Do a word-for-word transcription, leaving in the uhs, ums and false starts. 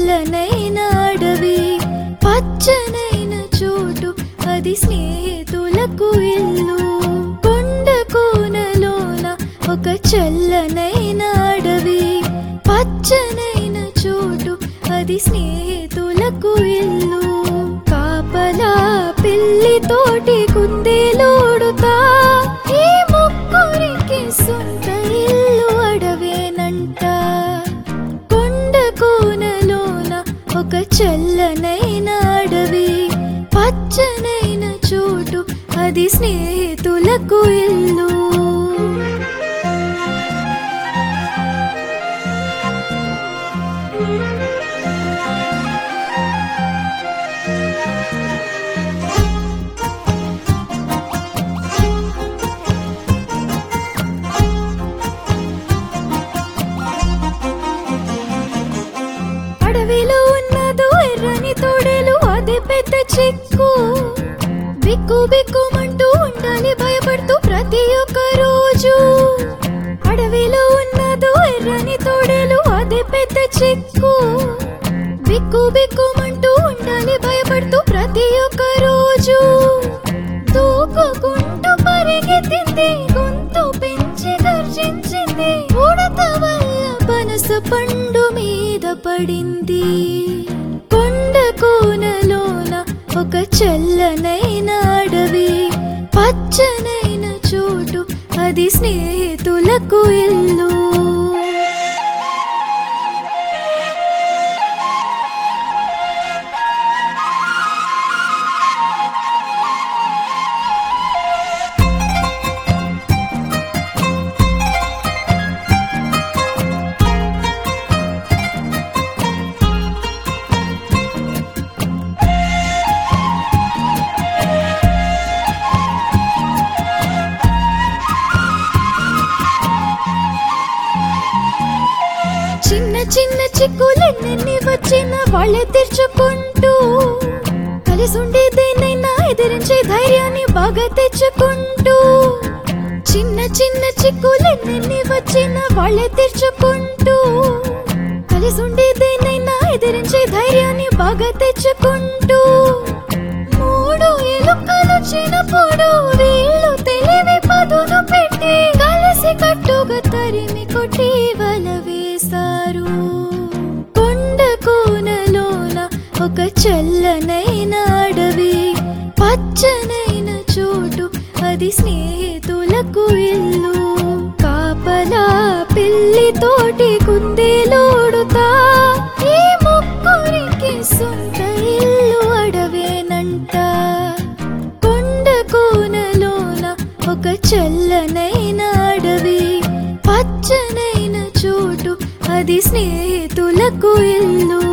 చల్లనైన అడవి పచ్చనైన చోటు అది స్నేహితులకు ఇల్లు. కొండ కోనలోన ఒక చల్లనైన అడవి పచ్చనైన చోటు అది స్నేహితులకు ఇల్లు. కాపలా పిల్లి తోటి కుందేలోడుతా ఈ ముగ్గురికి సొంత ఇల్లు అడవేనంట. కొండ కోనలోన ఒక చల్లనైన అడవి పచ్చనైన చోటు అది స్నేహితులకు ఇల్లు. అడవిలో ఉన్నదో ఎర్రని తోడేలు అది పెద్ద చిక్కు. బిక్కు బిక్కుమంటూ ఉండాలి భయపడుతూ ప్రతి ఒక్క రోజు. అడవిలో ఉన్నదో ఎర్రని తోడేలు అది పెద్ద చిక్కు. బిక్కు బిక్కుమంటూ ఉండాలి భయపడుతూ ప్రతి ఒక్క రోజు. దూకుకుంటూ పరిగెత్తింది, గొంతు పెంచి గర్జించింది. ఉడత వల్ల పనస పండు మీద పడింది. కొండ కోనలోన ఒక చల్లనైన అడవి పచ్చనైన చోటు అది స్నేహితులకు ఇల్లు. చిన్న చిన్న చిక్కులెన్నెన్ని వచ్చిన వాళ్ళే తెచ్చుకుంటూ కలిసుండి దేనైనా ఎదిరించే ధైర్యాన్ని బాగా తెచ్చుకుంటూ. చిన్న చిన్న చిక్కులెన్నెన్ని వచ్చిన వాళ్ళే తెచ్చుకుంటూ కలిసుండి దేనైనా ఎదిరించే ధైర్యాన్ని బాగా తెచ్చుకుంటూ. మూడు ఎలుకలు చిన్నప్పుడు వీళ్ళు తెలివి పదును పెట్టి కలిసి కట్టుగా తరిమి కొట్టి వల వేశారు. కొండ కోనలోన ఒక చల్లనైన అడవి పచ్చనైన చోటు అది స్నేహితులకు ఇల్లు. కాపలా పిల్లి తోటి కుందేలోడుతా ఈ ముగ్గురికి సొంత ఇల్లు అడవేనంట. కొండ కోనలోన ఒక చల్లనైన అడవి పచ్చనైన చోటు అది స్నేహితులకు ఇల్లు.